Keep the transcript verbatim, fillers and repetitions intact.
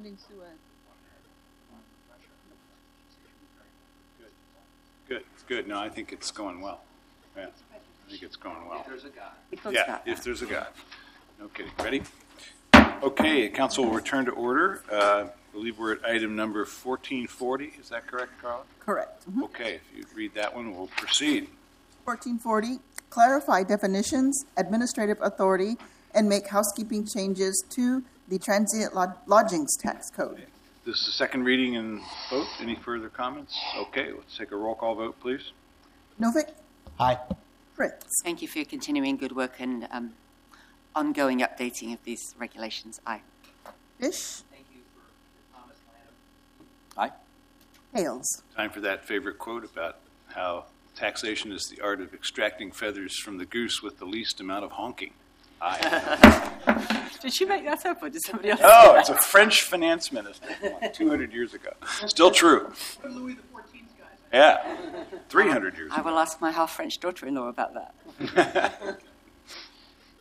Outstanding, Sue Ann. Good, good. No, I think it's going well. Yeah, I think it's going well. If there's a God. If there's Yeah, God. if there's a God. No kidding. Ready? Okay, council will return to order. Uh, I believe we're at item number fourteen forty. Is that correct, Carla? Correct. Mhm. Okay, if you read that one, we'll proceed. fourteen forty, clarify definitions, administrative authority, and make housekeeping changes to the transient lod- lodgings tax code. This is the second reading and vote. Any further comments? Okay, let's take a roll call vote, please. Novick, Aye. Fritz, Thank you for your continuing good work and um, ongoing updating of these regulations. Aye. Fish, Thank you for your comments, Lana. Aye. Hales. Time for that favorite quote about how taxation is the art of extracting feathers from the goose with the least amount of honking. Aye. Did you make that up or did somebody else? Oh, it's a French finance minister like two hundred years ago. Still true. Louis the fourteenth, guys. Yeah, three hundred years I ago. will ask my half-French daughter-in-law about that.